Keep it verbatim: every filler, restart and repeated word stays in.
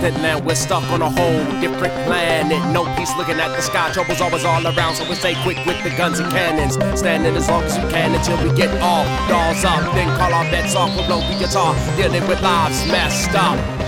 opposite land. We're stuck on a whole different planet. No peace looking at the sky. Trouble's always all around, so we stay quick with the guns and cannons. Standing as long as you can until we get all dolls up. Then call our bets off with low guitar. Dealing with lives messed up.